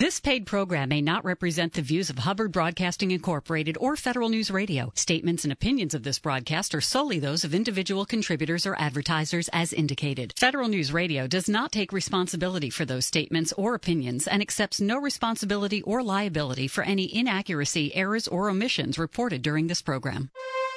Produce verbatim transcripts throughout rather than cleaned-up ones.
This paid program may not represent the views of Hubbard Broadcasting Incorporated or Federal News Radio. Statements and opinions of this broadcast are solely those of individual contributors or advertisers as indicated. Federal News Radio does not take responsibility for those statements or opinions and accepts no responsibility or liability for any inaccuracy, errors, or omissions reported during this program.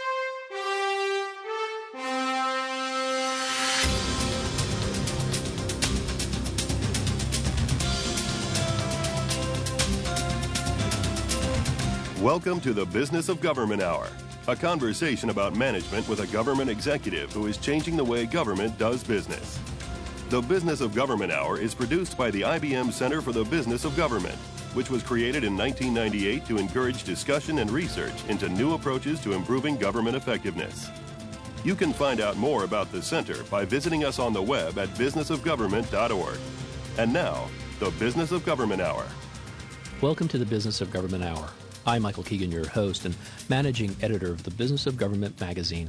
Welcome to the Business of Government Hour, a conversation about management with a government executive who is changing the way government does business. The Business of Government Hour is produced by the I B M Center for the Business of Government, which was created in nineteen ninety-eight to encourage discussion and research into new approaches to improving government effectiveness. You can find out more about the center by visiting us on the web at business of government dot org. And now, the Business of Government Hour. Welcome to the Business of Government Hour. I'm Michael Keegan, your host and managing editor of the Business of Government magazine.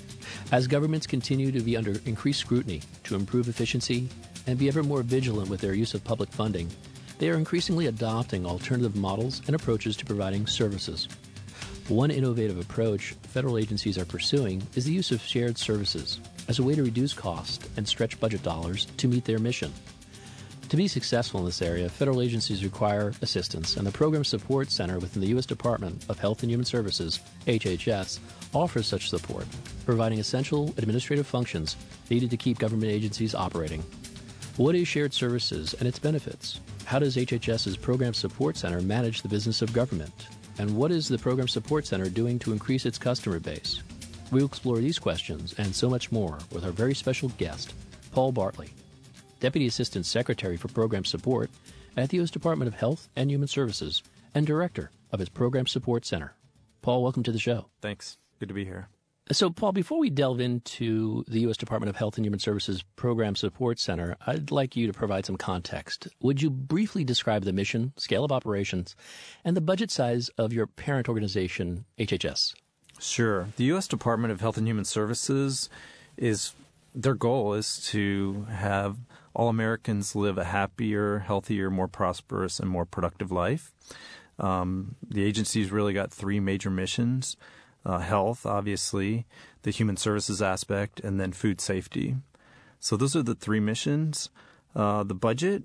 As governments continue to be under increased scrutiny to improve efficiency and be ever more vigilant with their use of public funding, they are increasingly adopting alternative models and approaches to providing services. One innovative approach federal agencies are pursuing is the use of shared services as a way to reduce cost and stretch budget dollars to meet their mission. To be successful in this area, federal agencies require assistance, and the Program Support Center within the U S Department of Health and Human Services, H H S, offers such support, providing essential administrative functions needed to keep government agencies operating. What is shared services and its benefits? How does HHS's Program Support Center manage the business of government? And what is the Program Support Center doing to increase its customer base? We'll explore these questions and so much more with our very special guest, Paul Bartley, Deputy Assistant Secretary for Program Support at the U S Department of Health and Human Services and Director of its Program Support Center. Paul, welcome to the show. Thanks. Good to be here. So, Paul, before we delve into the U S Department of Health and Human Services Program Support Center, I'd like you to provide some context. Would you briefly describe the mission, scale of operations, and the budget size of your parent organization, H H S? Sure. The U S Department of Health and Human Services is, their goal is to have all Americans live a happier, healthier, more prosperous, and more productive life. Um, the agency's really got three major missions: uh, health, obviously, the human services aspect, and then food safety. So those are the three missions. Uh, the budget,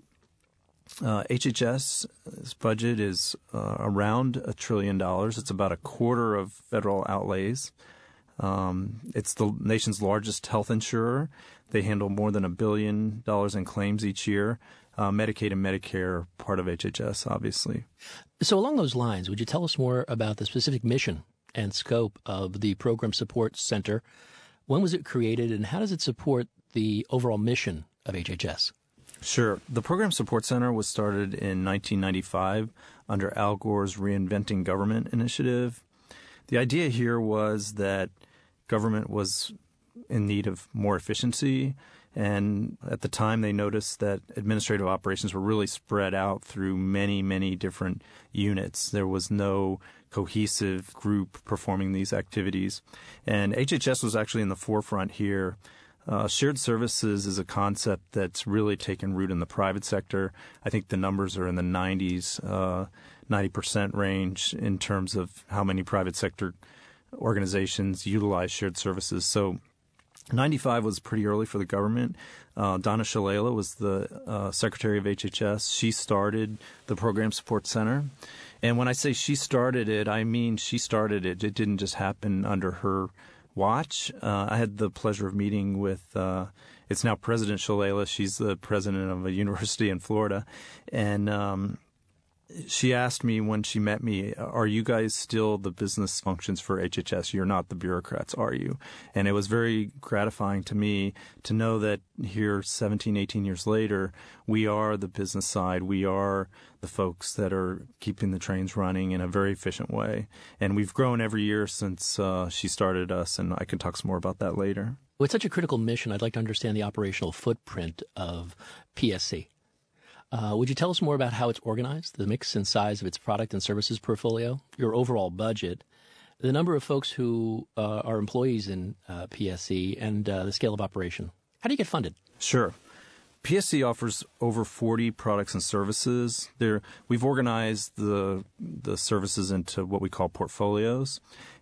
uh, HHS's budget is uh, around a trillion dollars. It's about a quarter of federal outlays. Um, it's the nation's largest health insurer. They handle more than a billion dollars in claims each year. Uh, Medicaid and Medicare are part of H H S, obviously. So along those lines, would you tell us more about the specific mission and scope of the Program Support Center? When was it created, and how does it support the overall mission of H H S? Sure. The Program Support Center was started in nineteen ninety-five under Al Gore's Reinventing Government initiative. The idea here was that government was in need of more efficiency, and at the time they noticed that administrative operations were really spread out through many, many different units. There was no cohesive group performing these activities, and H H S was actually in the forefront here. Uh, shared services is a concept that's really taken root in the private sector. I think the numbers are in the nineties, uh, ninety percent range in terms of how many private sector organizations utilize shared services. So ninety-five was pretty early for the government. Uh, Donna Shalala was the uh, secretary of H H S. She started the Program Support Center. And when I say she started it, I mean she started it. It didn't just happen under her watch. Uh, I had the pleasure of meeting with, uh, it's now President Shalala. She's the president of a university in Florida. And um, she asked me when she met me, are you guys still the business functions for H H S? You're not the bureaucrats, are you? And it was very gratifying to me to know that here seventeen, eighteen years later, we are the business side. We are the folks that are keeping the trains running in a very efficient way. And we've grown every year since uh, she started us, and I can talk some more about that later. With such a critical mission, I'd like to understand the operational footprint of P S C. Uh, would you tell us more about how it's organized, the mix and size of its product and services portfolio, your overall budget, the number of folks who uh, are employees in uh, P S C, and uh, the scale of operation? How do you get funded? Sure. P S C offers over forty products and services. There, we've organized the the services into what we call portfolios,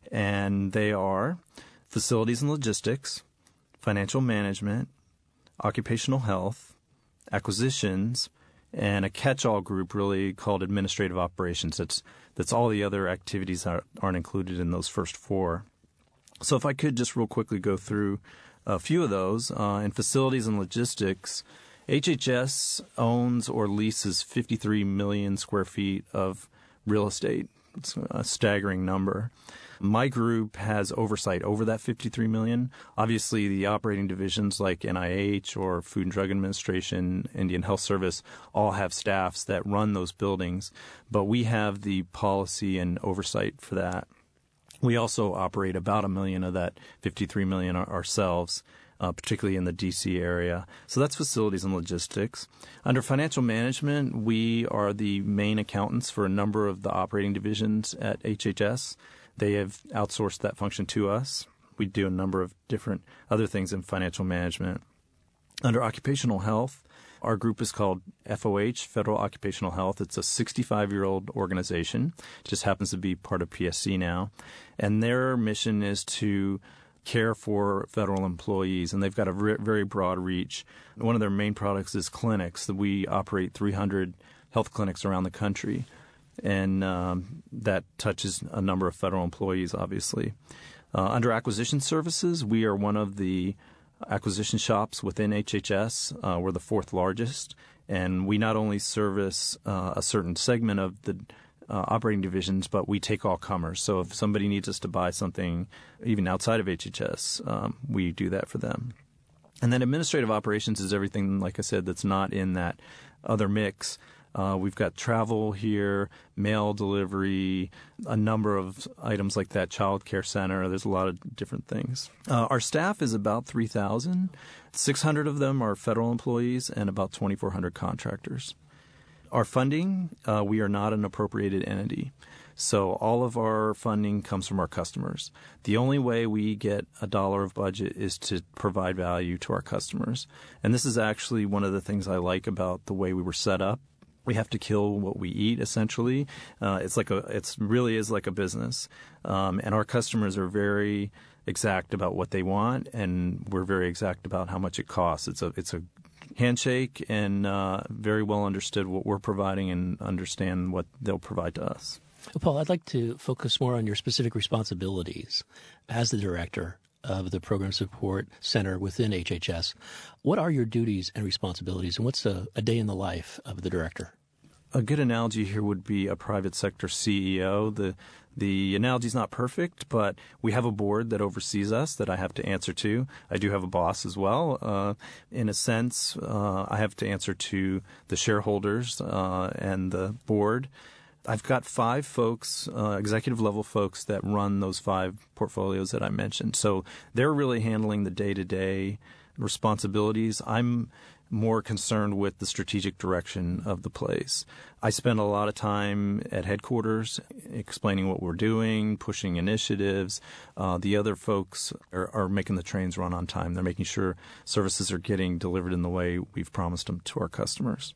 and they are facilities and logistics, financial management, occupational health, acquisitions, and a catch-all group really called administrative operations. That's that's all the other activities that aren't included in those first four. So if I could just real quickly go through a few of those. Uh, in facilities and logistics, H H S owns or leases fifty-three million square feet of real estate. It's a staggering number. My group has oversight over that fifty-three million. Obviously, the operating divisions like N I H or Food and Drug Administration, Indian Health Service, all have staffs that run those buildings, but we have the policy and oversight for that. We also operate about a million of that fifty-three million ourselves, uh, particularly in the D C area. So that's facilities and logistics. Under financial management, we are the main accountants for a number of the operating divisions at H H S. They have outsourced that function to us. We do a number of different other things in financial management. Under occupational health, our group is called F O H, Federal Occupational Health. It's a sixty-five-year-old organization. It just happens to be part of P S C now. And their mission is to care for federal employees, and they've got a re- very broad reach. One of their main products is clinics. We operate three hundred health clinics around the country, and um, that touches a number of federal employees, obviously. Uh, under acquisition services, we are one of the acquisition shops within H H S. Uh, we're the fourth largest, and we not only service uh, a certain segment of the uh, operating divisions, but we take all comers. So if somebody needs us to buy something even outside of H H S, um, we do that for them. And then administrative operations is everything, like I said, that's not in that other mix. Uh, we've got travel here, mail delivery, a number of items like that, child care center. There's a lot of different things. Uh, our staff is about three thousand. six hundred of them are federal employees and about twenty-four hundred contractors. Our funding, uh, we are not an appropriated entity. So all of our funding comes from our customers. The only way we get a dollar of budget is to provide value to our customers. And this is actually one of the things I like about the way we were set up. We have to kill what we eat, essentially. Uh, it's like a, it's really is like a business, um, and our customers are very exact about what they want, and we're very exact about how much it costs. It's a, it's a handshake, and uh, very well understood what we're providing, and understand what they'll provide to us. Well, Paul, I'd like to focus more on your specific responsibilities as the director of the Program Support Center within H H S. What are your duties and responsibilities, and what's a, a day in the life of the director? A good analogy here would be a private sector C E O. The the analogy is not perfect, but we have a board that oversees us that I have to answer to. I do have a boss as well. Uh, in a sense, uh, I have to answer to the shareholders uh, and the board. I've got five folks, uh, executive-level folks, that run those five portfolios that I mentioned. So they're really handling the day-to-day responsibilities. I'm more concerned with the strategic direction of the place. I spend a lot of time at headquarters explaining what we're doing, pushing initiatives. Uh, the other folks are, are making the trains run on time. They're making sure services are getting delivered in the way we've promised them to our customers.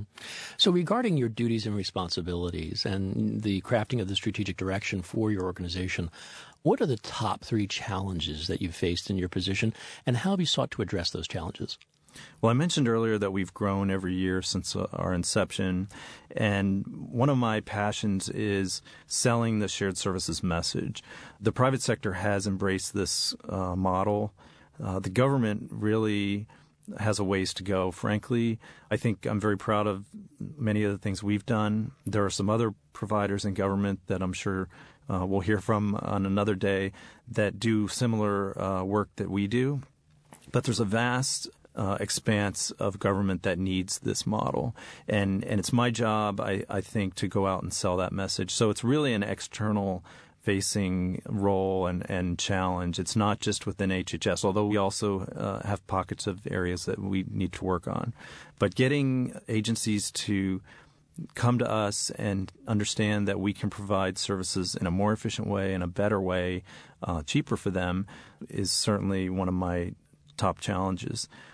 So regarding your duties and responsibilities and the crafting of the strategic direction for your organization, what are the top three challenges that you've faced in your position, and how have you sought to address those challenges? Well, I mentioned earlier that we've grown every year since our inception, and one of my passions is selling the shared services message. The private sector has embraced this uh, model. Uh, the government really has a ways to go, frankly. I think I'm very proud of many of the things we've done. There are some other providers in government that I'm sure uh, we'll hear from on another day that do similar uh, work that we do. But there's a vast uh, expanse of government that needs this model. And, and it's my job, I, I think, to go out and sell that message. So it's really an external facing role and, and challenge. It's not just within H H S, although we also uh, have pockets of areas that we need to work on. But getting agencies to come to us and understand that we can provide services in a more efficient way, in a better way, uh, cheaper for them, is certainly one of my top challenges.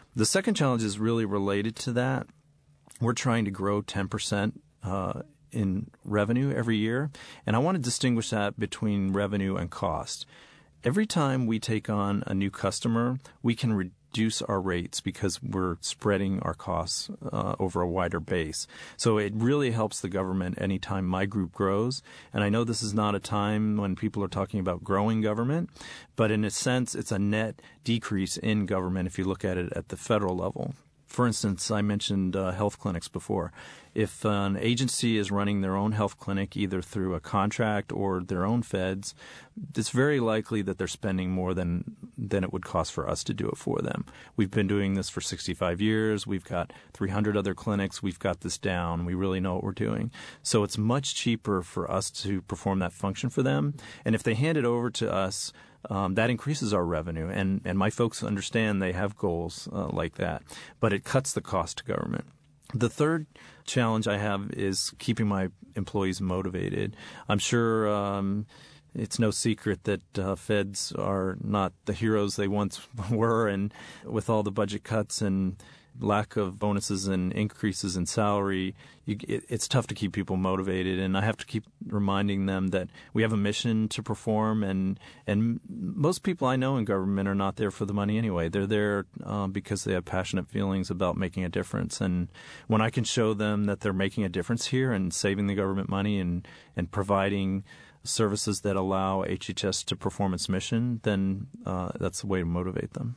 The second challenge is really related to that. We're trying to grow ten percent uh, in revenue every year, and I want to distinguish that between revenue and cost. Every time we take on a new customer, we can reduce our rates because we're spreading our costs uh, over a wider base. So it really helps the government anytime my group grows. And I know this is not a time when people are talking about growing government, but in a sense, it's a net decrease in government if you look at it at the federal level. For instance, I mentioned uh, health clinics before. If an agency is running their own health clinic, either through a contract or their own feds, it's very likely that they're spending more than than it would cost for us to do it for them. We've been doing this for sixty-five years. We've got three hundred other clinics. We've got this down. We really know what we're doing. So it's much cheaper for us to perform that function for them. And if they hand it over to us, Um, that increases our revenue, and, and my folks understand they have goals uh, like that, but it cuts the cost to government. The third challenge I have is keeping my employees motivated. I'm sure um, it's no secret that uh, feds are not the heroes they once were, and with all the budget cuts and lack of bonuses and increases in salary, you, it, it's tough to keep people motivated. And I have to keep reminding them that we have a mission to perform. And, and most people I know in government are not there for the money anyway. They're there uh, because they have passionate feelings about making a difference. And when I can show them that they're making a difference here and saving the government money and, and providing services that allow H H S to perform its mission, then uh, that's the way to motivate them.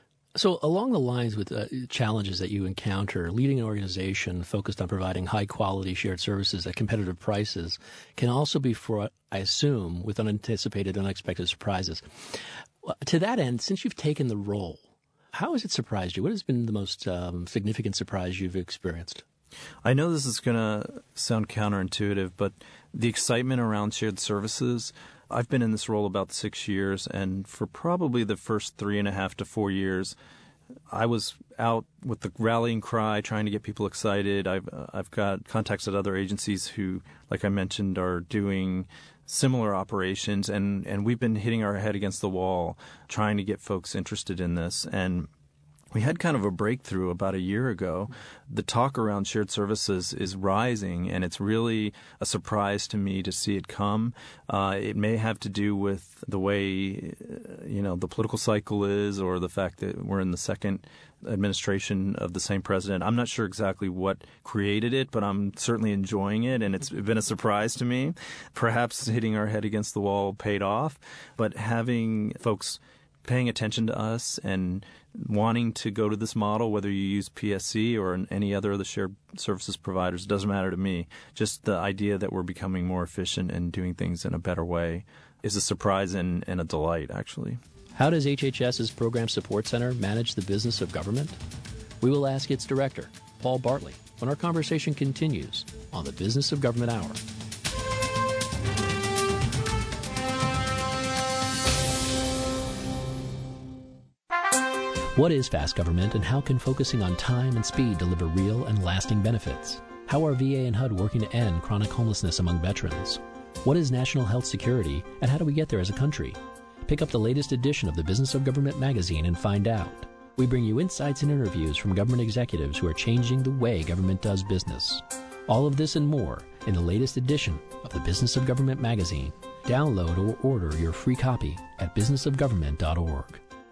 So along the lines with uh, challenges that you encounter, leading an organization focused on providing high-quality shared services at competitive prices can also be fraught, I assume, with unanticipated, unexpected surprises. To that end, since you've taken the role, how has it surprised you? What has been the most um, significant surprise you've experienced? I know this is going to sound counterintuitive, but the excitement around shared services, I've been in this role about six years, and for probably the first three and a half to four years, I was out with the rallying cry, trying to get people excited. I've uh, I've got contacts at other agencies who, like I mentioned, are doing similar operations, and, and we've been hitting our head against the wall, trying to get folks interested in this. And we had kind of a breakthrough about a year ago. The talk around shared services is rising, and it's really a surprise to me to see it come. Uh, it may have to do with the way, you know, the political cycle is, or the fact that we're in the second administration of the same president. I'm not sure exactly what created it, but I'm certainly enjoying it, and it's been a surprise to me. Perhaps hitting our head against the wall paid off, but having folks paying attention to us and wanting to go to this model, whether you use P S C or any other of the shared services providers, doesn't matter to me. Just the idea that we're becoming more efficient and doing things in a better way is a surprise and, and a delight, actually. How does HHS's Program Support Center manage the business of government? We will ask its director, Paul Bartley, when our conversation continues on the Business of Government Hour. What is fast government, and how can focusing on time and speed deliver real and lasting benefits? How are V A and H U D working to end chronic homelessness among veterans? What is national health security, and how do we get there as a country? Pick up the latest edition of the Business of Government magazine and find out. We bring you insights and interviews from government executives who are changing the way government does business. All of this and more in the latest edition of the Business of Government magazine. Download or order your free copy at business of government dot org.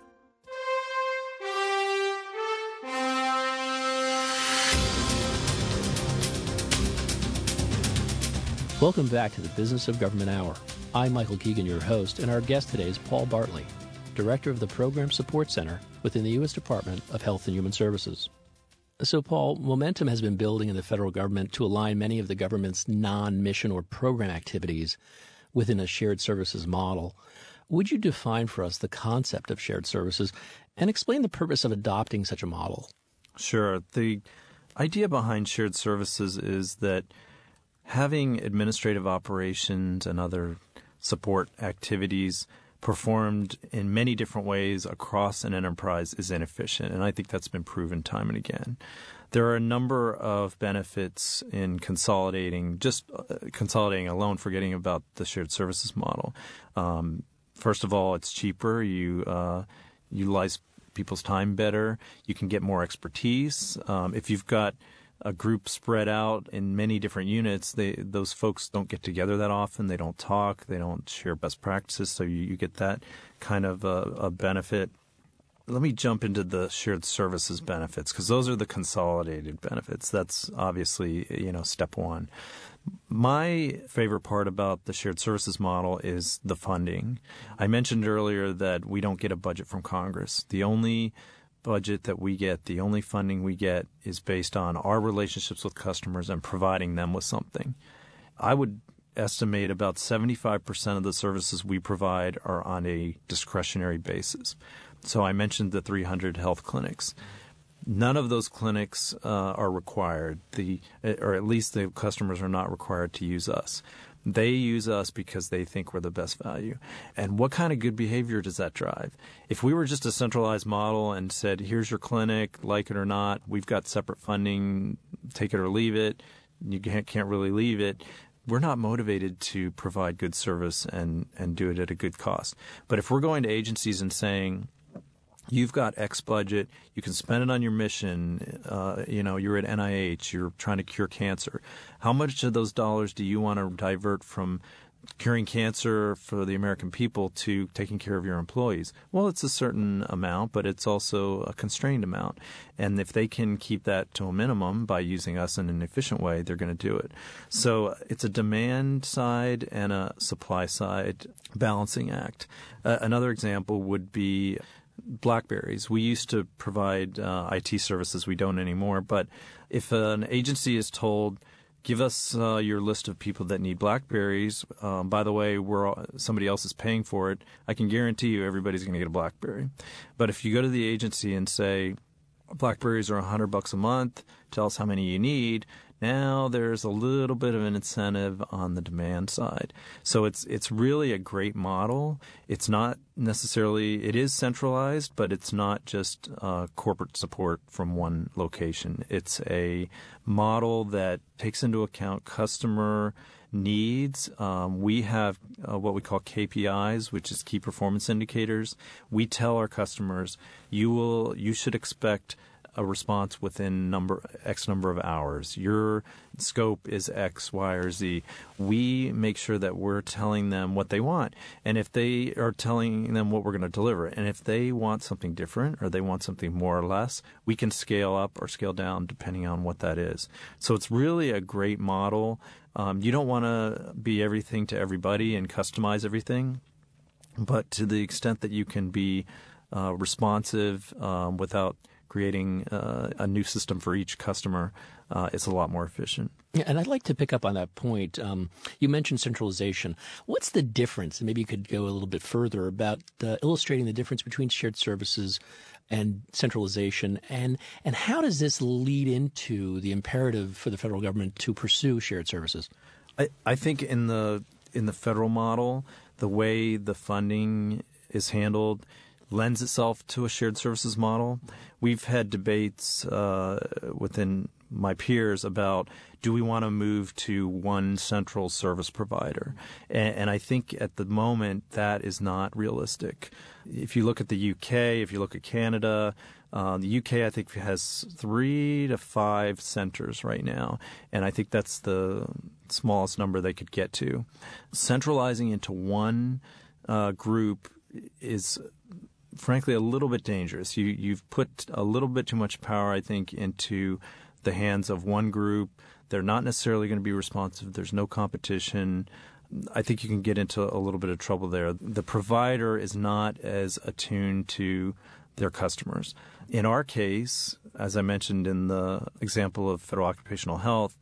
Welcome back to the Business of Government Hour. I'm Michael Keegan, your host, and our guest today is Paul Bartley, Director of the Program Support Center within the U S Department of Health and Human Services. So, Paul, momentum has been building in the federal government to align many of the government's non-mission or program activities within a shared services model. Would you define for us the concept of shared services and explain the purpose of adopting such a model? Sure. The idea behind shared services is that having administrative operations and other support activities performed in many different ways across an enterprise is inefficient, and I think that's been proven time and again. There are a number of benefits in consolidating, just uh, consolidating alone, forgetting about the shared services model. Um, first of all, it's cheaper. You uh, utilize people's time better. You can get more expertise. Um, if you've got a group spread out in many different units, they, those folks don't get together that often. They don't talk. They don't share best practices. So you, you get that kind of a, a benefit. Let me jump into the shared services benefits, because those are the consolidated benefits. That's obviously, you know, step one. My favorite part about the shared services model is the funding. I mentioned earlier that we don't get a budget from Congress. The only budget that we get, the only funding we get is based on our relationships with customers and providing them with something. I would estimate about seventy-five percent of the services we provide are on a discretionary basis. So I mentioned the three hundred health clinics. None of those clinics uh, are required, the, or at least the customers are not required to use us. They use us because they think we're the best value. And what kind of good behavior does that drive? If we were just a centralized model and said, here's your clinic, like it or not, we've got separate funding, take it or leave it, you can't, can't really leave it, we're not motivated to provide good service and, and do it at a good cost. But if we're going to agencies and saying, you've got X budget, you can spend it on your mission, uh, you know, you're at N I H, you're trying to cure cancer. How much of those dollars do you want to divert from curing cancer for the American people to taking care of your employees? Well, it's a certain amount, but it's also a constrained amount. And if they can keep that to a minimum by using us in an efficient way, they're going to do it. So it's a demand side and a supply side balancing act. Uh, another example would be BlackBerries. We used to provide uh, I T services. We don't anymore. But if an agency is told, give us uh, your list of people that need BlackBerries. Um, by the way, we're all, somebody else is paying for it. I can guarantee you everybody's going to get a BlackBerry. But if you go to the agency and say, BlackBerries are one hundred bucks a month, tell us how many you need, now there's a little bit of an incentive on the demand side. So it's it's really a great model. It's not necessarily, it is centralized, but it's not just uh, corporate support from one location. It's a model that takes into account customer needs. Um, we have uh, what we call K P Is, which is key performance indicators. We tell our customers, you will, you should expect a response within number X number of hours. Your scope is X, Y, or Z. We make sure that we're telling them what they want. And if they are telling them what we're going to deliver, and if they want something different or they want something more or less, we can scale up or scale down depending on what that is. So it's really a great model. Um, you don't want to be everything to everybody and customize everything, but to the extent that you can be uh, responsive um, without creating uh, a new system for each customer, uh, it's a lot more efficient. Yeah, and I'd like to pick up on that point. Um, you mentioned centralization. What's the difference? And maybe you could go a little bit further about uh, illustrating the difference between shared services and centralization, and and how does this lead into the imperative for the federal government to pursue shared services? I, I think in the in the federal model, the way the funding is handled lends itself to a shared services model. We've had debates uh, within my peers about, do we want to move to one central service provider? And, and I think at the moment that is not realistic. If you look at the U K, if you look at Canada, uh, the U K I think has three to five centers right now, and I think that's the smallest number they could get to. Centralizing into one uh, group is frankly a little bit dangerous. You, you've put a little bit too much power, I think, into the hands of one group. They're not necessarily going to be responsive. There's no competition. I think you can get into a little bit of trouble there. The provider is not as attuned to their customers. In our case, as I mentioned in the example of federal occupational health,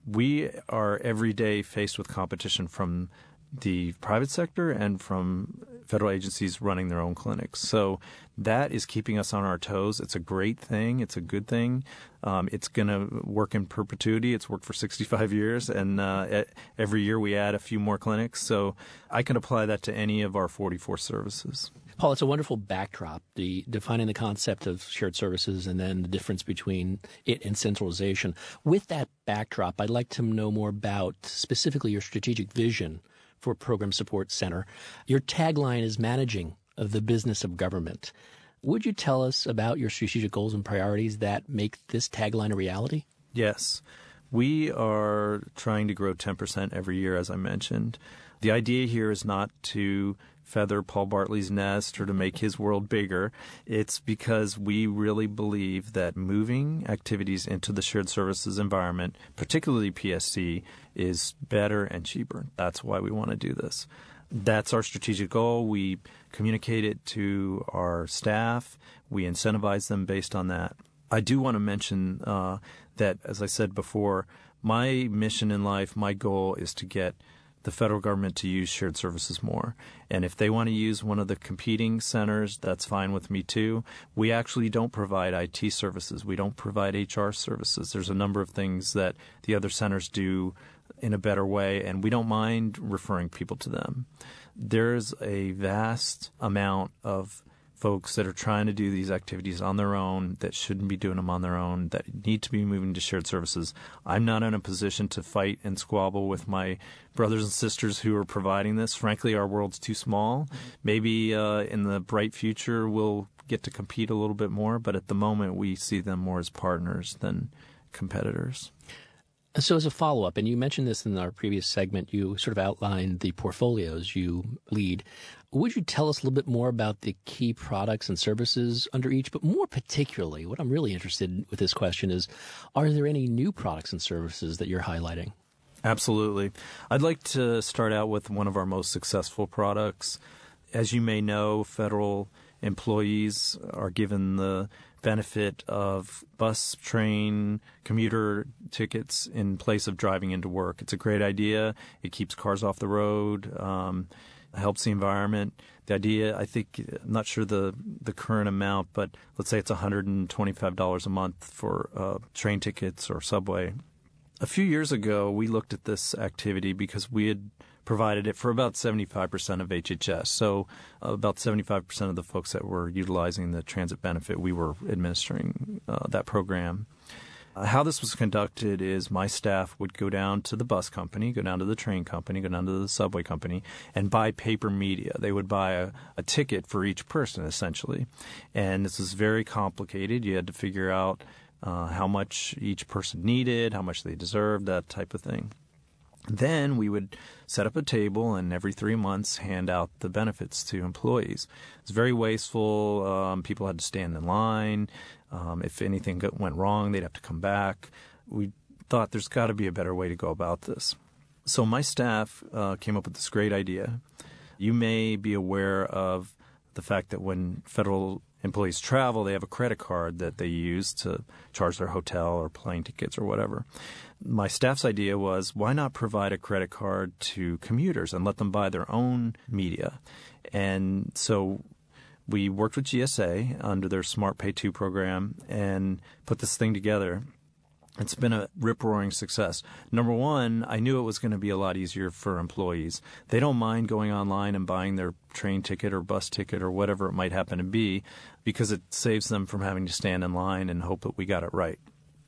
we are every day faced with competition from the private sector and from federal agencies running their own clinics. So that is keeping us on our toes. It's a great thing. It's a good thing. Um, it's going to work in perpetuity. It's worked for sixty-five years, and uh, every year we add a few more clinics. So I can apply that to any of our forty-four services. Paul, it's a wonderful backdrop, the defining the concept of shared services and then the difference between it and centralization. With that backdrop, I'd like to know more about specifically your strategic vision for Program Support Center. Your tagline is managing of the business of government. Would you tell us about your strategic goals and priorities that make this tagline a reality? Yes. We are trying to grow ten percent every year, as I mentioned. The idea here is not to feather Paul Bartley's nest or to make his world bigger. It's because we really believe that moving activities into the shared services environment, particularly P S C, is better and cheaper. That's why we want to do this. That's our strategic goal. We communicate it to our staff. We incentivize them based on that. I do want to mention uh, that, as I said before, my mission in life, my goal is to get the federal government to use shared services more. And if they want to use one of the competing centers, that's fine with me too. We actually don't provide I T services. We don't provide H R services. There's a number of things that the other centers do in a better way, and we don't mind referring people to them. There's a vast amount of folks that are trying to do these activities on their own that shouldn't be doing them on their own, that need to be moving to shared services. I'm not in a position to fight and squabble with my brothers and sisters who are providing this. Frankly, our world's too small. Maybe uh, in the bright future we'll get to compete a little bit more, but at the moment we see them more as partners than competitors. So as a follow-up, and you mentioned this in our previous segment, you sort of outlined the portfolios you lead. Would you tell us a little bit more about the key products and services under each? But more particularly, what I'm really interested in with this question is, are there any new products and services that you're highlighting? Absolutely. I'd like to start out with one of our most successful products. As you may know, federal employees are given the benefit of bus, train, commuter tickets in place of driving into work. It's a great idea. It keeps cars off the road, um, helps the environment. The idea, I think, I'm not sure the, the current amount, but let's say it's one hundred twenty-five dollars a month for uh, train tickets or subway. A few years ago, we looked at this activity because we had provided it for about seventy-five percent of H H S. So uh, about seventy-five percent of the folks that were utilizing the transit benefit, we were administering uh, that program. Uh, how this was conducted is my staff would go down to the bus company, go down to the train company, go down to the subway company, and buy paper media. They would buy a, a ticket for each person, essentially. And this was very complicated. You had to figure out uh, how much each person needed, how much they deserved, that type of thing. Then we would set up a table and every three months hand out the benefits to employees. It's very wasteful. Um, people had to stand in line. Um, if anything went wrong, they'd have to come back. We thought there's got to be a better way to go about this. So my staff uh, came up with this great idea. You may be aware of the fact that when federal employees travel, they have a credit card that they use to charge their hotel or plane tickets or whatever. My staff's idea was, why not provide a credit card to commuters and let them buy their own media? And so we worked with G S A under their Smart Pay two program and put this thing together. It's been a rip-roaring success. Number one, I knew it was going to be a lot easier for employees. They don't mind going online and buying their train ticket or bus ticket or whatever it might happen to be because it saves them from having to stand in line and hope that we got it right.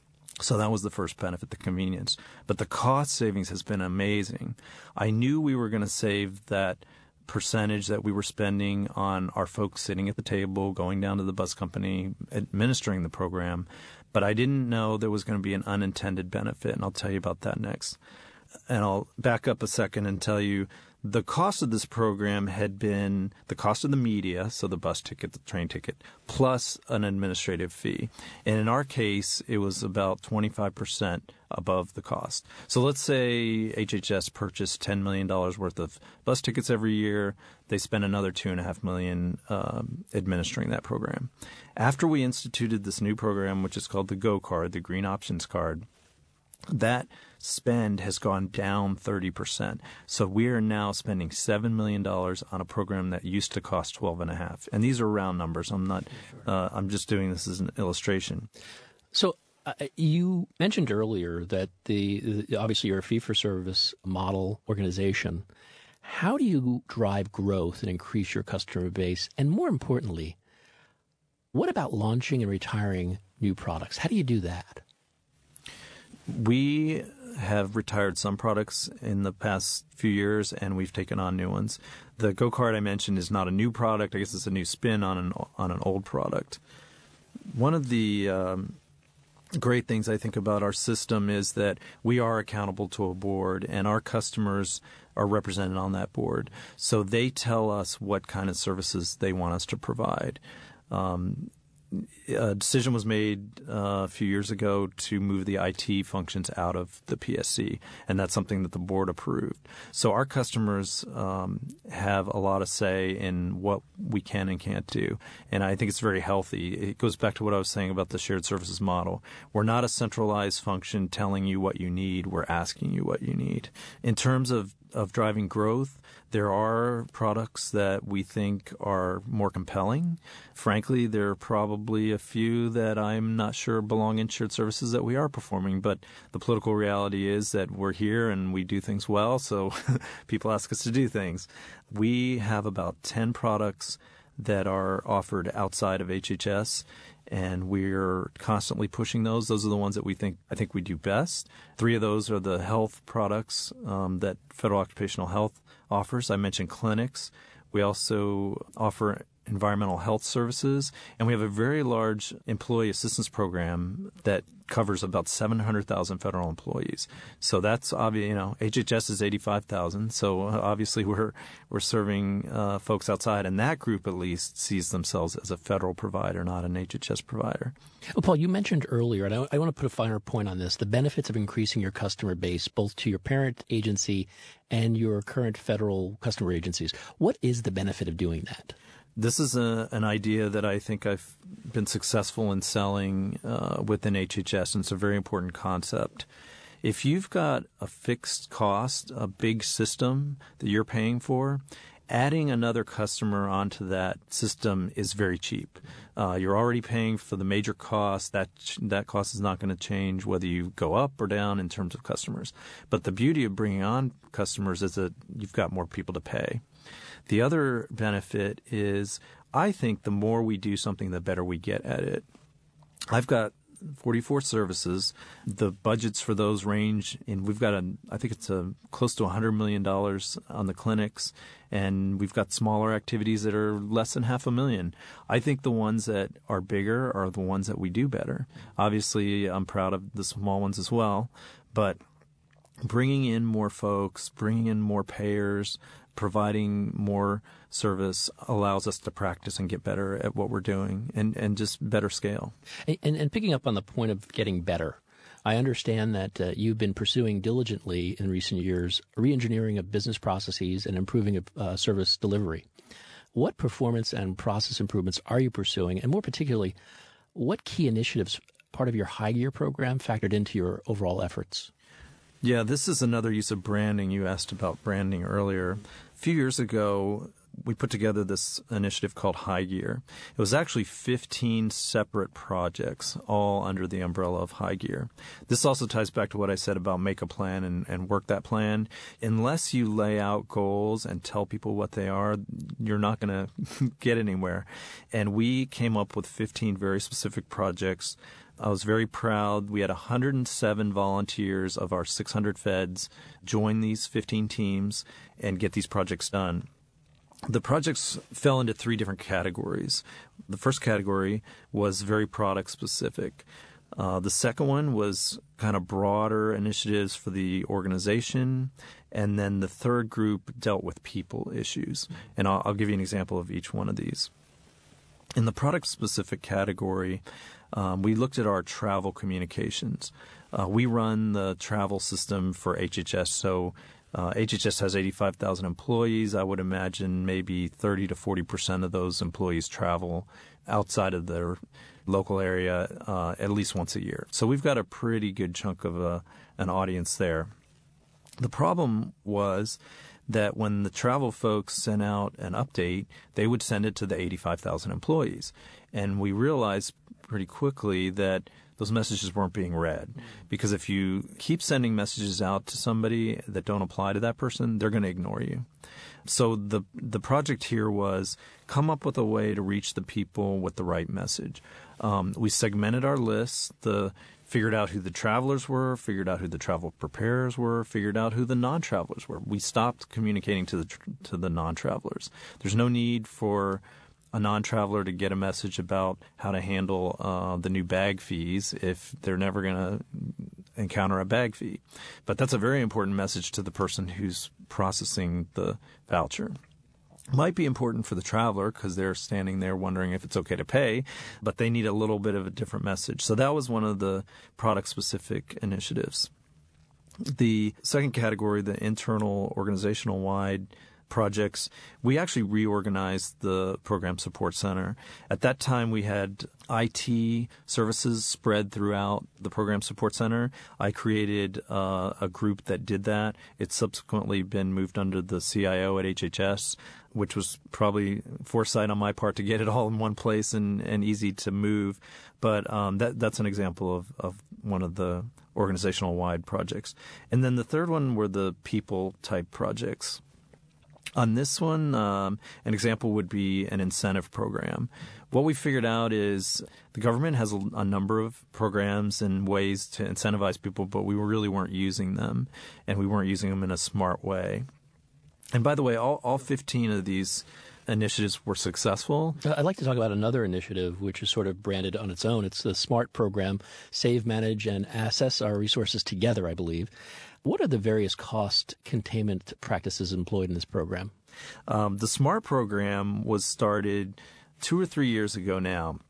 So that was the first benefit, the convenience. But the cost savings has been amazing. I knew we were going to save that percentage that we were spending on our folks sitting at the table, going down to the bus company, administering the program. But I didn't know there was going to be an unintended benefit, and I'll tell you about that next. And I'll back up a second and tell you the cost of this program had been the cost of the media, so the bus ticket, the train ticket, plus an administrative fee. And in our case, it was about twenty-five percent above the cost. So let's say H H S purchased ten million dollars worth of bus tickets every year. They spent another two point five million dollars um, administering that program. After we instituted this new program, which is called the Go Card, the Green Options Card, that spend has gone down thirty percent. So we are now spending seven million dollars on a program that used to cost twelve point five. And these are round numbers. I'm not, uh, I'm just doing this as an illustration. So uh, you mentioned earlier that the, the obviously you're a fee-for-service model organization. How do you drive growth and increase your customer base? And more importantly, what about launching and retiring new products? How do you do that? We have retired some products in the past few years, and we've taken on new ones. The Go-Kart I mentioned is not a new product. I guess it's a new spin on an on an old product. One of the um, great things I think about our system is that we are accountable to a board, and our customers are represented on that board. So they tell us what kind of services they want us to provide. Um, a decision was made uh, a few years ago to move the I T functions out of the P S C, and that's something that the board approved. So our customers um, have a lot of say in what we can and can't do, and I think it's very healthy. It goes back to what I was saying about the shared services model. We're not a centralized function telling you what you need. We're asking you what you need. In terms of of driving growth, there are products that we think are more compelling. Frankly, there are probably a few that I'm not sure belong in shared services that we are performing, but the political reality is that we're here and we do things well, so people ask us to do things. We have about ten products that are offered outside of H H S, and we're constantly pushing those. Those are the ones that we think I think we do best. Three of those are the health products um, that Federal Occupational Health offers. I mentioned clinics. We also offer environmental health services, and we have a very large employee assistance program that covers about seven hundred thousand federal employees. So that's obvious. You know, H H S is eighty-five thousand. So obviously we're we're serving uh, folks outside, and that group at least sees themselves as a federal provider, not an H H S provider. Well, Paul, you mentioned earlier, and I, I want to put a finer point on this, the benefits of increasing your customer base, both to your parent agency and your current federal customer agencies. What is the benefit of doing that? This is a, an idea that I think I've been successful in selling uh, within H H S, and it's a very important concept. If you've got a fixed cost, a big system that you're paying for, adding another customer onto that system is very cheap. Uh, you're already paying for the major cost. That that cost is not going to change whether you go up or down in terms of customers. But the beauty of bringing on customers is that you've got more people to pay. The other benefit is I think the more we do something, the better we get at it. I've got forty-four services. The budgets for those range in, we've got a, I think it's a close to one hundred million dollars on the clinics, and we've got smaller activities that are less than half a million. I think the ones that are bigger are the ones that we do better. Obviously, I'm proud of the small ones as well, but bringing in more folks, bringing in more payers, providing more service allows us to practice and get better at what we're doing and, and just better scale. And, and picking up on the point of getting better, I understand that uh, you've been pursuing diligently in recent years re-engineering of business processes and improving of uh, service delivery. What performance and process improvements are you pursuing? And more particularly, what key initiatives, part of your High Gear program, factored into your overall efforts? Yeah, this is another use of branding. You asked about branding earlier. A few years ago, we put together this initiative called High Gear. It was actually fifteen separate projects, all under the umbrella of High Gear. This also ties back to what I said about make a plan and, and work that plan. Unless you lay out goals and tell people what they are, you're not going to get anywhere. And we came up with fifteen very specific projects. I was very proud. We had one hundred seven volunteers of our six hundred feds join these fifteen teams and get these projects done. The projects fell into three different categories. The first category was very product specific. Uh, the second one was kind of broader initiatives for the organization. And then the third group dealt with people issues. And I'll, I'll give you an example of each one of these. In the product specific category, Um, we looked at our travel communications. Uh, we run the travel system for H H S, so uh, H H S has eighty-five thousand employees. I would imagine maybe thirty to forty percent of those employees travel outside of their local area uh, at least once a year. So we've got a pretty good chunk of a, an audience there. The problem was that when the travel folks sent out an update, they would send it to the eighty-five thousand employees. And we realized pretty quickly that those messages weren't being read. Because if you keep sending messages out to somebody that don't apply to that person, they're going to ignore you. So the the project here was come up with a way to reach the people with the right message. Um, we segmented our lists. The figured out who the travelers were, figured out who the travel preparers were, figured out who the non-travelers were. We stopped communicating to the to the non-travelers. There's no need for a non-traveler to get a message about how to handle uh, the new bag fees if they're never going to encounter a bag fee. But that's a very important message to the person who's processing the voucher. Might be important for the traveler because they're standing there wondering if it's okay to pay, but they need a little bit of a different message. So that was one of the product-specific initiatives. The second category, the internal organizational-wide projects, we actually reorganized the Program Support Center. At that time, we had I T services spread throughout the Program Support Center. I created uh, a group that did that. It's subsequently been moved under the C I O at H H S, which was probably foresight on my part to get it all in one place and, and easy to move. But um, that that's an example of, of one of the organizational-wide projects. And then the third one were the people-type projects. On this one, um, an example would be an incentive program. What we figured out is the government has a, a number of programs and ways to incentivize people, but we really weren't using them, and we weren't using them in a smart way. And by the way, all, all fifteen of these initiatives were successful. I'd like to talk about another initiative which is sort of branded on its own. It's the SMART program, Save, Manage, and Assess Our Resources Together, I believe. What are the various cost containment practices employed in this program? Um, the SMART program was started two or three years ago now.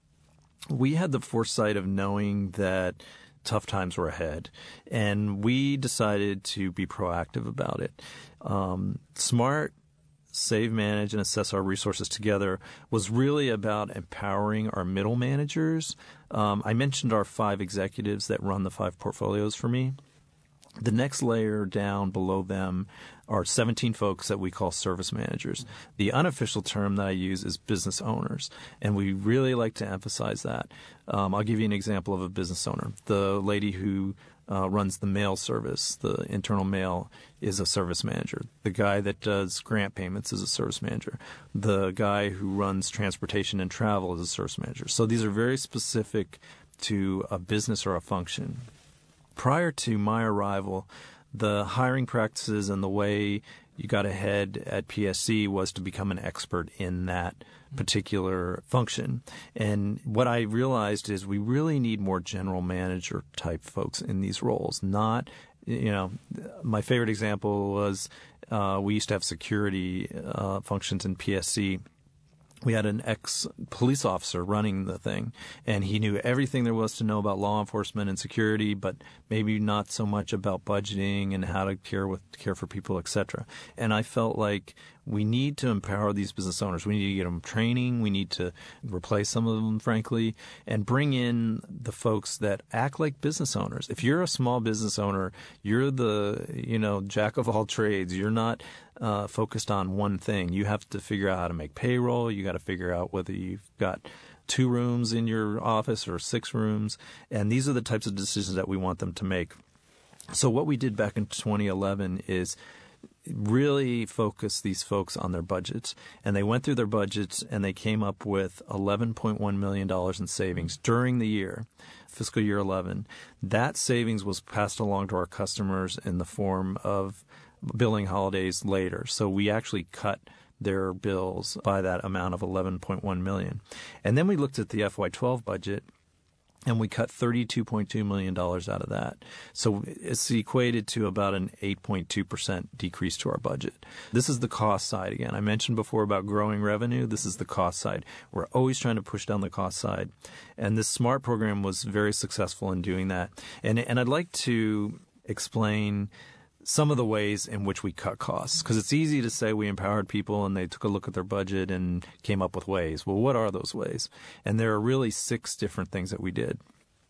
We had the foresight of knowing that tough times were ahead, and we decided to be proactive about it. Um, SMART, Save, Manage, and Assess Our Resources Together was really about empowering our middle managers. Um, I mentioned our five executives that run the five portfolios for me. The next layer down below them are seventeen folks that we call service managers. The unofficial term that I use is business owners, and we really like to emphasize that. Um, I'll give you an example of a business owner. The lady who uh, runs the mail service, the internal mail, is a service manager. The guy that does grant payments is a service manager. The guy who runs transportation and travel is a service manager. So these are very specific to a business or a function. Prior to my arrival, the hiring practices and the way you got ahead at P S C was to become an expert in that particular function. And what I realized is we really need more general manager type folks in these roles. Not, you know, my favorite example was uh, we used to have security uh, functions in P S C. We had an ex-police officer running the thing, and he knew everything there was to know about law enforcement and security, but maybe not so much about budgeting and how to care with care for people, et cetera. And I felt like we need to empower these business owners. We need to get them training. We need to replace some of them, frankly, and bring in the folks that act like business owners. If you're a small business owner, you're the, you know, jack of all trades. You're not uh, focused on one thing. You have to figure out how to make payroll. You got to figure out whether you've got two rooms in your office or six rooms. And these are the types of decisions that we want them to make. So what we did back in twenty eleven is really focus these folks on their budgets. And they went through their budgets and they came up with eleven point one million dollars in savings during the year, fiscal year eleven. That savings was passed along to our customers in the form of billing holidays later. So we actually cut their bills by that amount of eleven point one million dollars. And then we looked at the F Y twelve budget, and we cut thirty-two point two million dollars out of that. So it's equated to about an eight point two percent decrease to our budget. This is the cost side again. I mentioned before about growing revenue. This is the cost side. We're always trying to push down the cost side. And this SMART program was very successful in doing that. And, and I'd like to explain some of the ways in which we cut costs, because it's easy to say we empowered people and they took a look at their budget and came up with ways. Well, what are those ways? And there are really six different things that we did.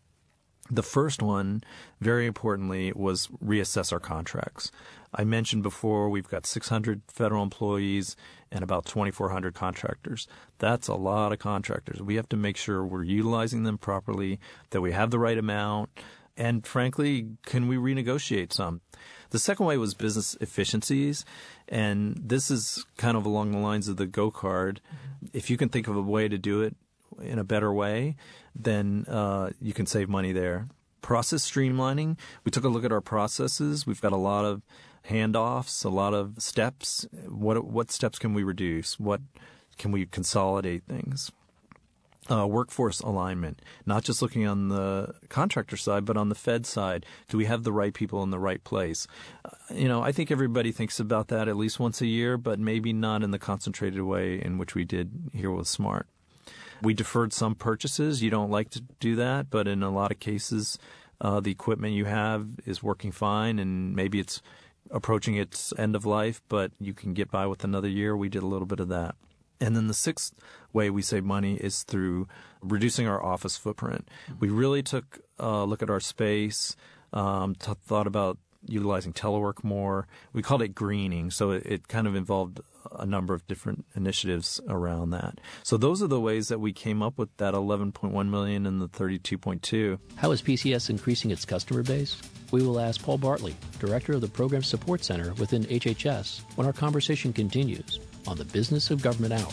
The first one, very importantly, was reassess our contracts. I mentioned before we've got six hundred federal employees and about twenty-four hundred contractors. That's a lot of contractors. We have to make sure we're utilizing them properly, that we have the right amount, and frankly, can we renegotiate some? The second way was business efficiencies, and this is kind of along the lines of the Go card. If you can think of a way to do it in a better way, then uh, you can save money there. Process streamlining. We took a look at our processes. We've got a lot of handoffs, a lot of steps. What what steps can we reduce? What can we consolidate things? Uh, workforce alignment, not just looking on the contractor side, but on the Fed side. Do we have the right people in the right place? Uh, you know, I think everybody thinks about that at least once a year, but maybe not in the concentrated way in which we did here with SMART. We deferred some purchases. You don't like to do that, but in a lot of cases, uh, the equipment you have is working fine, and maybe it's approaching its end of life, but you can get by with another year. We did a little bit of that. And then the sixth way we save money is through reducing our office footprint. We really took a look at our space, um, t- thought about utilizing telework more. We called it greening, so it, it kind of involved a number of different initiatives around that. So those are the ways that we came up with that eleven point one million dollars and the thirty-two point two. How is P C S increasing its customer base? We will ask Paul Bartley, Director of the Program Support Center within H H S, when our conversation continues on the Business of Government Hour.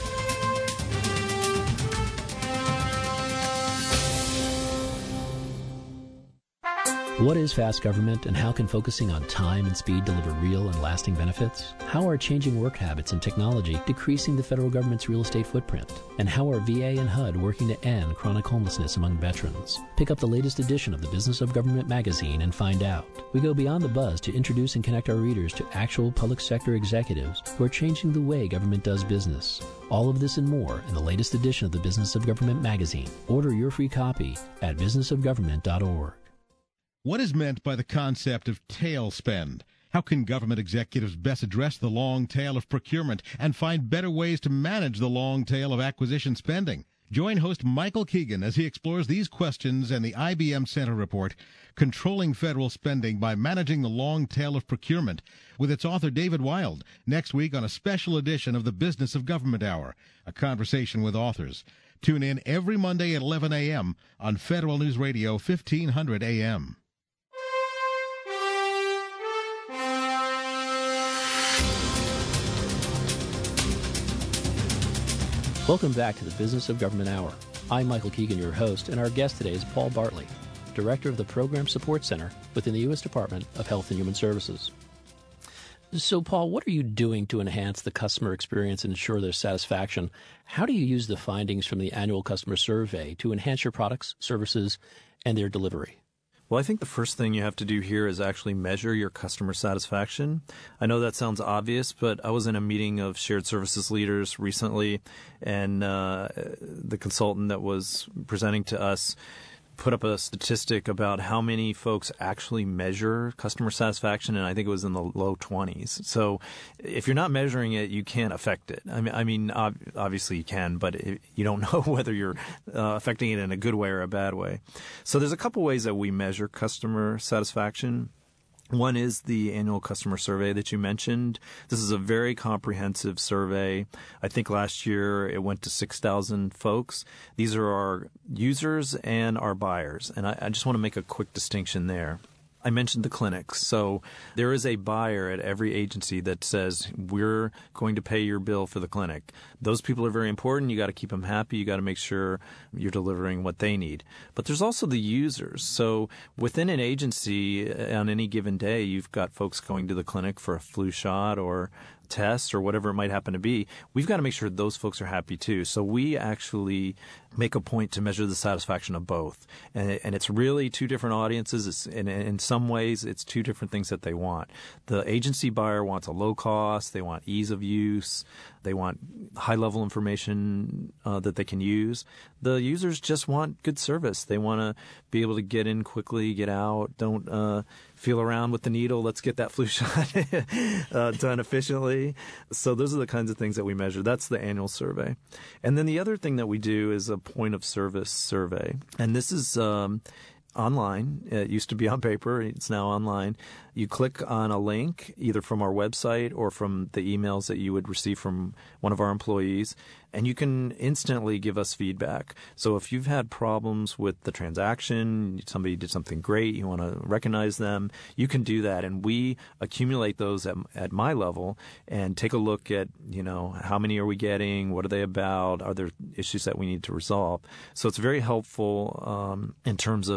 What is fast government, and how can focusing on time and speed deliver real and lasting benefits? How are changing work habits and technology decreasing the federal government's real estate footprint? And how are V A and H U D working to end chronic homelessness among veterans? Pick up the latest edition of the Business of Government magazine and find out. We go beyond the buzz to introduce and connect our readers to actual public sector executives who are changing the way government does business. All of this and more in the latest edition of the Business of Government magazine. Order your free copy at business of government dot org. What is meant by the concept of tail spend? How can government executives best address the long tail of procurement and find better ways to manage the long tail of acquisition spending? Join host Michael Keegan as he explores these questions and the I B M Center report, Controlling Federal Spending by Managing the Long Tail of Procurement, with its author David Wild, next week on a special edition of the Business of Government Hour, a conversation with authors. Tune in every Monday at eleven a.m. on Federal News Radio, fifteen hundred A M. Welcome back to the Business of Government Hour. I'm Michael Keegan, your host, and our guest today is Paul Bartley, Director of the Program Support Center within the U S Department of Health and Human Services. So, Paul, what are you doing to enhance the customer experience and ensure their satisfaction? How do you use the findings from the annual customer survey to enhance your products, services, and their delivery? Well, I think the first thing you have to do here is actually measure your customer satisfaction. I know that sounds obvious, but I was in a meeting of shared services leaders recently, and uh, the consultant that was presenting to us put up a statistic about how many folks actually measure customer satisfaction, and I think it was in the low twenties. So if you're not measuring it, you can't affect it. I mean, I mean obviously you can, but it, you don't know whether you're uh, affecting it in a good way or a bad way. So there's a couple ways that we measure customer satisfaction. One is the annual customer survey that you mentioned. This is a very comprehensive survey. I think last year it went to six thousand folks. These are our users and our buyers. And I, I just want to make a quick distinction there. I mentioned the clinics. So there is a buyer at every agency that says, we're going to pay your bill for the clinic. Those people are very important. You got to keep them happy. You got to make sure you're delivering what they need. But there's also the users. So within an agency on any given day, you've got folks going to the clinic for a flu shot or test or whatever it might happen to be. We've got to make sure those folks are happy too. So we actually make a point to measure the satisfaction of both. And, and it's really two different audiences. It's, and in some ways, it's two different things that they want. The agency buyer wants a low cost. They want ease of use. They want high-level information uh, that they can use. The users just want good service. They want to be able to get in quickly, get out, don't uh, feel around with the needle. Let's get that flu shot uh, done efficiently. So those are the kinds of things that we measure. That's the annual survey. And then the other thing that we do is a point of service survey. And this is um, online. It used to be on paper. It's now online. You click on a link either from our website or from the emails that you would receive from one of our employees, and you can instantly give us feedback. So if you've had problems with the transaction, somebody did something great, you want to recognize them, you can do that. And we accumulate those at, at my level and take a look at, you know, how many are we getting? What are they about? Are there issues that we need to resolve? So it's very helpful um, in terms of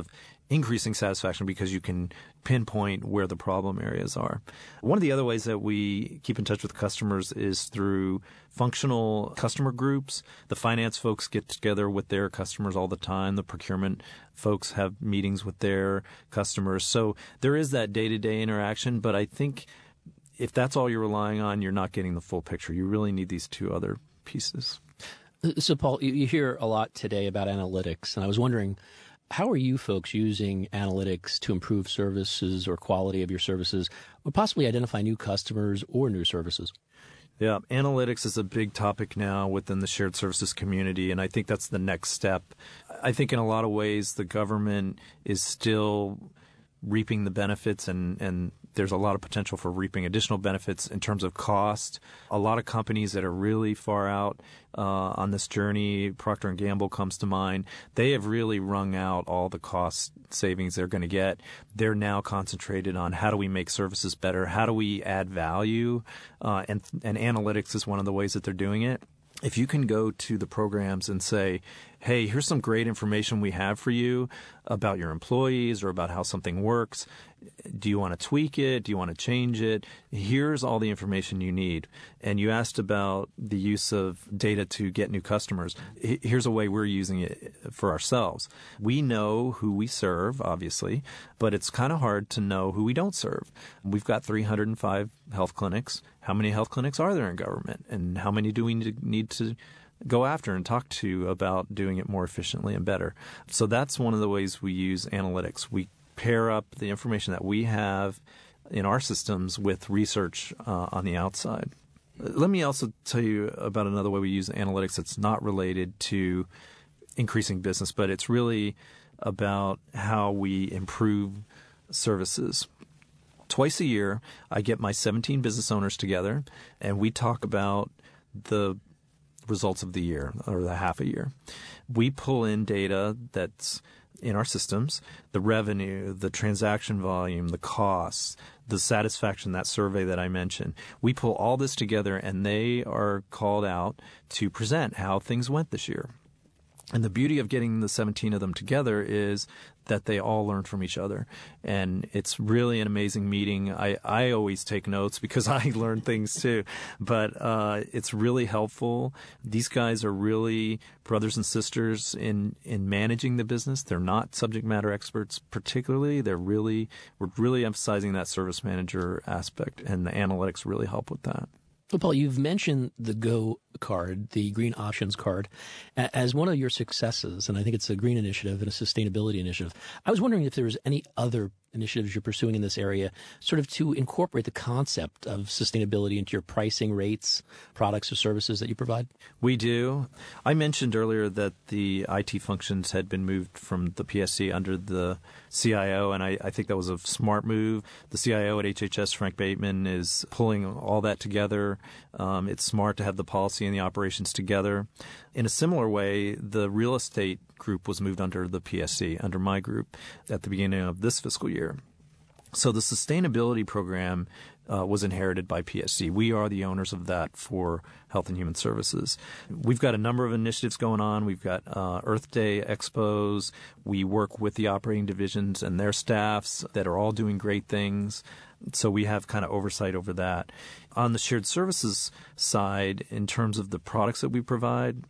increasing satisfaction because you can pinpoint where the problem areas are. One of the other ways that we keep in touch with customers is through functional customer groups. The finance folks get together with their customers all the time. The procurement folks have meetings with their customers. So there is that day-to-day interaction, but I think if that's all you're relying on, you're not getting the full picture. You really need these two other pieces. So, Paul, you hear a lot today about analytics, and I was wondering, how are you folks using analytics to improve services or quality of your services, or possibly identify new customers or new services? Yeah, analytics is a big topic now within the shared services community, and I think that's the next step. I think in a lot of ways the government is still reaping the benefits, and, and there's a lot of potential for reaping additional benefits in terms of cost. A lot of companies that are really far out uh, on this journey, Procter and Gamble comes to mind, they have really wrung out all the cost savings they're going to get. They're now concentrated on how do we make services better, how do we add value, uh, and, and analytics is one of the ways that they're doing it. If you can go to the programs and say, hey, here's some great information we have for you about your employees or about how something works. Do you want to tweak it? Do you want to change it? Here's all the information you need. And you asked about the use of data to get new customers. Here's a way we're using it for ourselves. We know who we serve, obviously, but it's kind of hard to know who we don't serve. We've got three hundred five health clinics. How many health clinics are there in government? And how many do we need to go after and talk to about doing it more efficiently and better? So that's one of the ways we use analytics. We pair up the information that we have in our systems with research uh, on the outside. Let me also tell you about another way we use analytics that's not related to increasing business, but it's really about how we improve services. Twice a year, I get my seventeen business owners together, and we talk about the results of the year or the half a year. We pull in data that's in our systems, the revenue, the transaction volume, the costs, the satisfaction, that survey that I mentioned. We pull all this together, and they are called out to present how things went this year. And the beauty of getting the seventeen of them together is that they all learn from each other. And it's really an amazing meeting. I, I always take notes because I learn things too. But uh, it's really helpful. These guys are really brothers and sisters in, in managing the business. They're not subject matter experts particularly. They're really, we're really emphasizing that service manager aspect, and the analytics really help with that. Well, Paul, you've mentioned the Go card, the Green Options card, as one of your successes, and I think it's a green initiative and a sustainability initiative. I was wondering if there was any other initiatives you're pursuing in this area, sort of to incorporate the concept of sustainability into your pricing rates, products or services that you provide? We do. I mentioned earlier that the I T functions had been moved from the P S C under the C I O, and I, I think that was a smart move. The C I O at H H S, Frank Bateman, is pulling all that together. Um, it's smart to have the policy and the operations together. In a similar way, the real estate group was moved under the P S C, under my group, at the beginning of this fiscal year. So the sustainability program uh, was inherited by P S C. We are the owners of that for Health and Human Services. We've got a number of initiatives going on. We've got uh, Earth Day expos. We work with the operating divisions and their staffs that are all doing great things. So we have kind of oversight over that. On the shared services side, in terms of the products that we provide,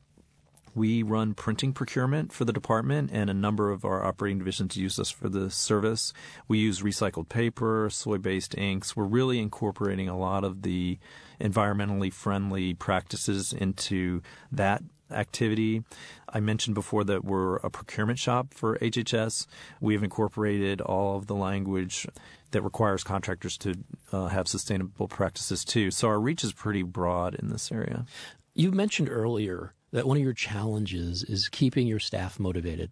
we run printing procurement for the department, and a number of our operating divisions use us for the service. We use recycled paper, soy-based inks. We're really incorporating a lot of the environmentally friendly practices into that activity. I mentioned before that we're a procurement shop for H H S. We've incorporated all of the language that requires contractors to uh, have sustainable practices too. So our reach is pretty broad in this area. You mentioned earlier that one of your challenges is keeping your staff motivated.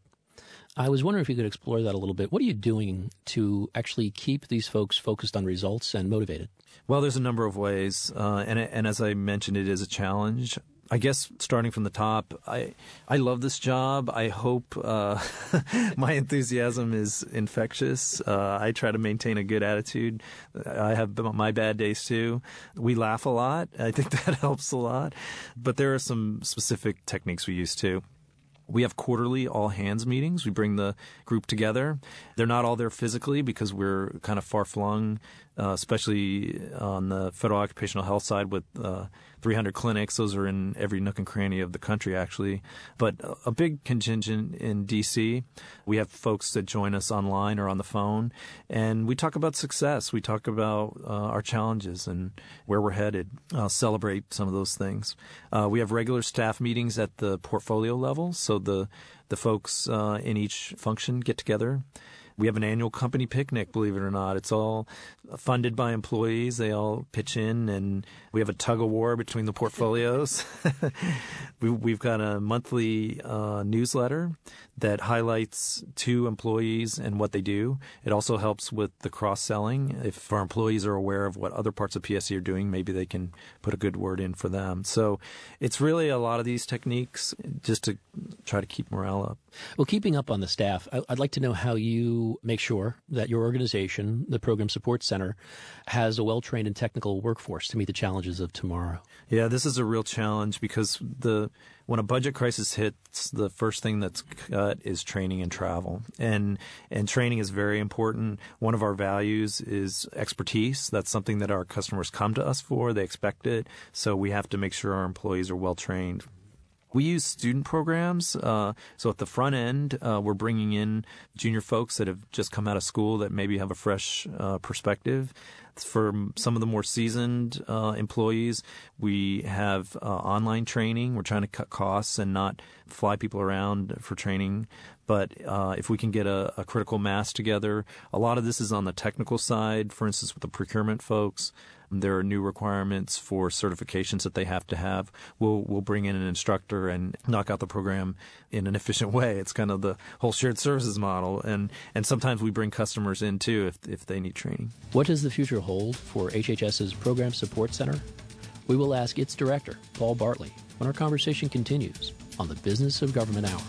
I was wondering if you could explore that a little bit. What are you doing to actually keep these folks focused on results and motivated? Well, there's a number of ways, uh, and, and as I mentioned, it is a challenge. I guess starting from the top, I I love this job. I hope uh, my enthusiasm is infectious. Uh, I try to maintain a good attitude. I have my bad days too. We laugh a lot. I think that helps a lot. But there are some specific techniques we use too. We have quarterly all-hands meetings. We bring the group together. They're not all there physically because we're kind of far-flung, uh, especially on the federal occupational health side with uh, three hundred clinics. Those are in every nook and cranny of the country, actually. But a big contingent in D C. We have folks that join us online or on the phone, and we talk about success. We talk about uh, our challenges and where we're headed, uh, celebrate some of those things. Uh, we have regular staff meetings at the portfolio level, so the the folks uh, in each function get together. We have an annual company picnic, believe it or not. It's all funded by employees. They all pitch in, and we have a tug of war between the portfolios. we, we've got a monthly uh, newsletter that highlights to employees and what they do. It also helps with the cross-selling. If our employees are aware of what other parts of P S C are doing, maybe they can put a good word in for them. So it's really a lot of these techniques just to try to keep morale up. Well, keeping up on the staff, I'd like to know how you make sure that your organization, the Program Support Center, has a well-trained and technical workforce to meet the challenges of tomorrow. Yeah, this is a real challenge because the when a budget crisis hits, the first thing that's cut is training and travel. And and training is very important. One of our values is expertise. That's something that our customers come to us for. They expect it. So we have to make sure our employees are well trained. We use student programs. Uh, so at the front end, uh, we're bringing in junior folks that have just come out of school that maybe have a fresh uh, perspective. For some of the more seasoned uh, employees, we have uh, online training. We're trying to cut costs and not fly people around for training. But uh, if we can get a, a critical mass together, a lot of this is on the technical side. For instance, with the procurement folks, there are new requirements for certifications that they have to have. We'll we'll bring in an instructor and knock out the program in an efficient way. It's kind of the whole shared services model. And, and sometimes we bring customers in, too, if if they need training. What does the future hold for HHS's Program Support Center? We will ask its director, Paul Bartley, when our conversation continues on the Business of Government Hour.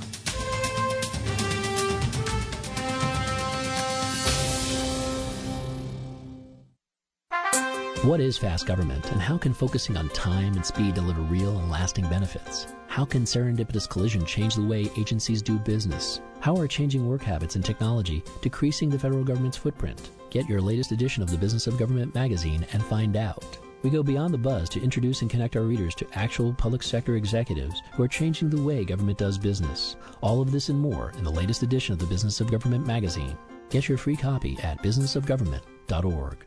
What is fast government, and how can focusing on time and speed deliver real and lasting benefits? How can serendipitous collision change the way agencies do business? How are changing work habits and technology decreasing the federal government's footprint? Get your latest edition of the Business of Government magazine and find out. We go beyond the buzz to introduce and connect our readers to actual public sector executives who are changing the way government does business. All of this and more in the latest edition of the Business of Government magazine. Get your free copy at business of government dot org.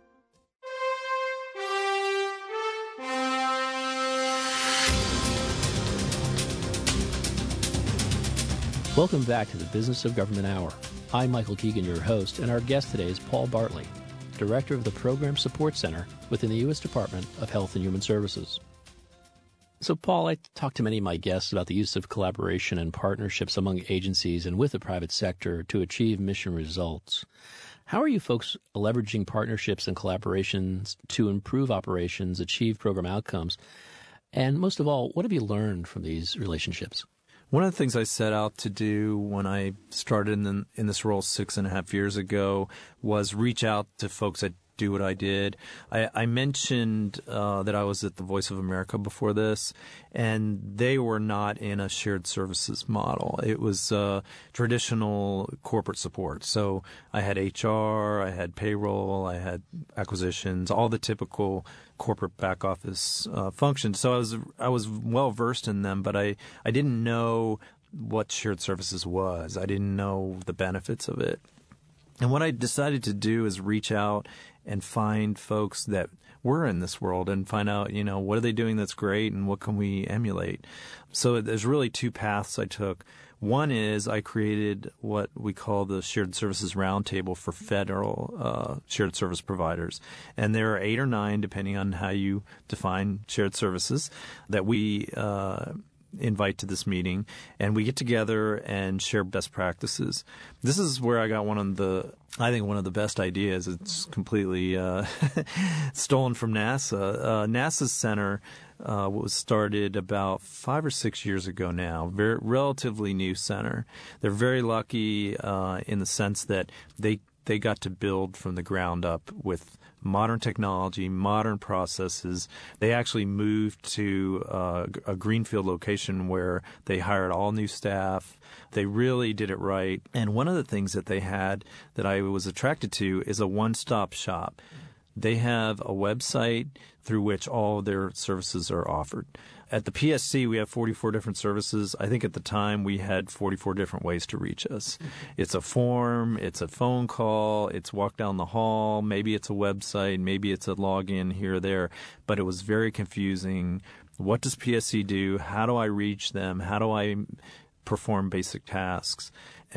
Welcome back to the Business of Government Hour. I'm Michael Keegan, your host, and our guest today is Paul Bartley, Director of the Program Support Center within the U S Department of Health and Human Services. So, Paul, I talked to many of my guests about the use of collaboration and partnerships among agencies and with the private sector to achieve mission results. How are you folks leveraging partnerships and collaborations to improve operations, achieve program outcomes? And most of all, what have you learned from these relationships? One of the things I set out to do when I started in, the, in this role six and a half years ago was reach out to folks that do what I did. I, I mentioned uh, that I was at the Voice of America before this, and they were not in a shared services model. It was uh, traditional corporate support. So I had H R, I had payroll, I had acquisitions, all the typical corporate back office uh, functions. So I was I was well versed in them, but I, I didn't know what shared services was. I didn't know the benefits of it. And what I decided to do is reach out and find folks that were in this world and find out, you know, what are they doing that's great and what can we emulate? So there's really two paths I took. One is I created what we call the Shared Services Roundtable for federal uh, shared service providers. And there are eight or nine, depending on how you define shared services, that we uh invite to this meeting, and we get together and share best practices. This is where I got one of the, I think one of the best ideas. It's completely uh, stolen from NASA. Uh, NASA's center uh, was started about five or six years ago now. Very relatively new center. They're very lucky uh, in the sense that they they got to build from the ground up with modern technology, modern processes. They actually moved to uh, a greenfield location where they hired all new staff. They really did it right. And one of the things that they had that I was attracted to is a one-stop shop. They have a website through which all of their services are offered. At the P S C, we have forty-four different services. I think at the time we had forty-four different ways to reach us. It's a form, it's a phone call, it's walk down the hall, maybe it's a website, maybe it's a login here or there. But it was very confusing. What does P S C do? How do I reach them? How do I perform basic tasks?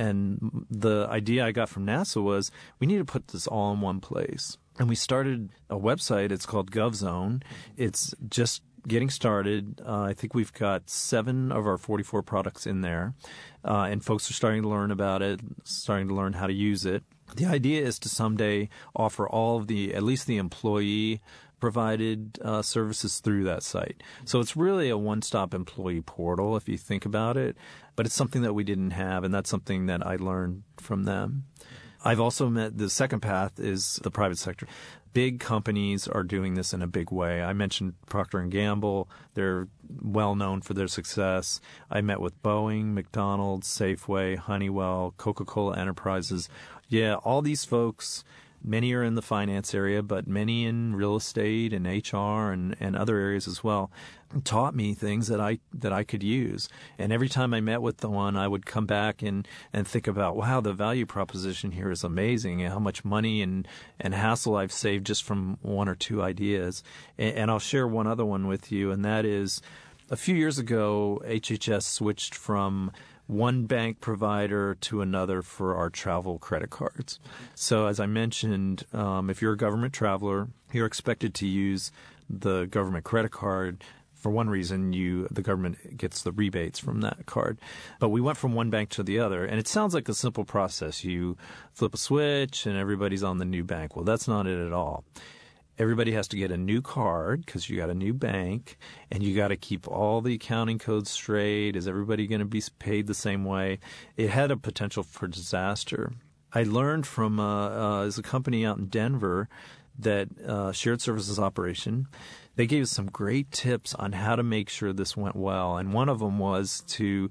And the idea I got from NASA was we need to put this all in one place. And we started a website. It's called GovZone. It's just getting started. Uh, I think we've got seven of our forty-four products in there, uh, and folks are starting to learn about it, starting to learn how to use it. The idea is to someday offer all of the, at least the employee provided uh, services through that site. So it's really a one-stop employee portal if you think about it, but it's something that we didn't have, and that's something that I learned from them. I've also met the second path is the private sector. Big companies are doing this in a big way. I mentioned Procter and Gamble. They're well known for their success. I met with Boeing, McDonald's, Safeway, Honeywell, Coca-Cola Enterprises. Yeah, all these folks, many are in the finance area, but many in real estate and H R and, and other areas as well, taught me things that I that I could use. And every time I met with the one, I would come back and, and think about, wow, the value proposition here is amazing, and how much money and, and hassle I've saved just from one or two ideas. And, and I'll share one other one with you, and that is a few years ago, H H S switched from one bank provider to another for our travel credit cards. So as I mentioned, um, if you're a government traveler, you're expected to use the government credit card. For one reason, you the government gets the rebates from that card. But we went from one bank to the other, and it sounds like a simple process. You flip a switch, and everybody's on the new bank. Well, that's not it at all. Everybody has to get a new card because you got a new bank, and you got to keep all the accounting codes straight. Is everybody going to be paid the same way? It had a potential for disaster. I learned from uh, uh, as a company out in Denver that uh, shared services operation. They gave us some great tips on how to make sure this went well, and one of them was to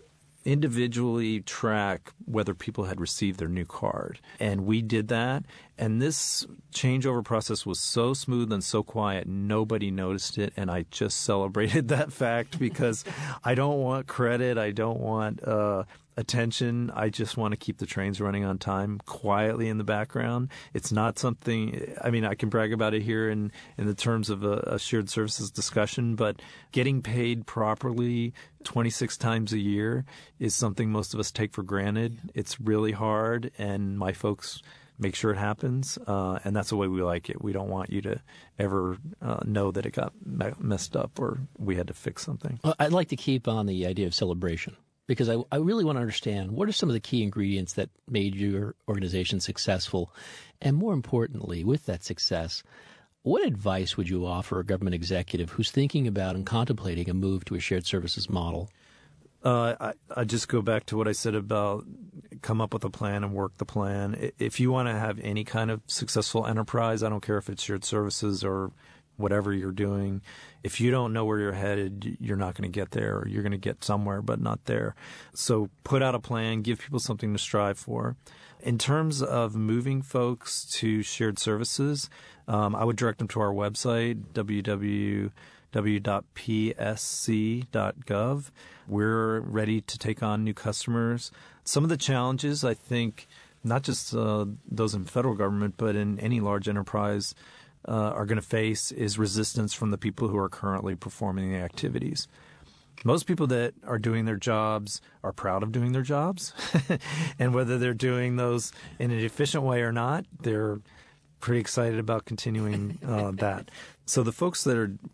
individually track whether people had received their new card. And we did that. And this changeover process was so smooth and so quiet, nobody noticed it. And I just celebrated that fact because I don't want credit. I don't want uh, attention. I just want to keep the trains running on time quietly in the background. It's not something, I mean, I can brag about it here in, in the terms of a, a shared services discussion, but getting paid properly twenty-six times a year is something most of us take for granted. It's really hard, and my folks make sure it happens, uh, and that's the way we like it. We don't want you to ever uh, know that it got me- messed up or we had to fix something. Well, I'd like to keep on the idea of celebration because I, I really want to understand what are some of the key ingredients that made your organization successful, and more importantly, with that success, what advice would you offer a government executive who's thinking about and contemplating a move to a shared services model? Uh, I, I just go back to what I said about come up with a plan and work the plan. If you want to have any kind of successful enterprise, I don't care if it's shared services or whatever you're doing, if you don't know where you're headed, you're not going to get there, or you're going to get somewhere but not there. So put out a plan, give people something to strive for. In terms of moving folks to shared services, um, I would direct them to our website, w w w dot p s c dot gov. We're ready to take on new customers. Some of the challenges, I think, not just uh, those in federal government, but in any large enterprise, uh, are going to face is resistance from the people who are currently performing the activities. Most people that are doing their jobs are proud of doing their jobs. And whether they're doing those in an efficient way or not, they're pretty excited about continuing uh, that. So the folks that are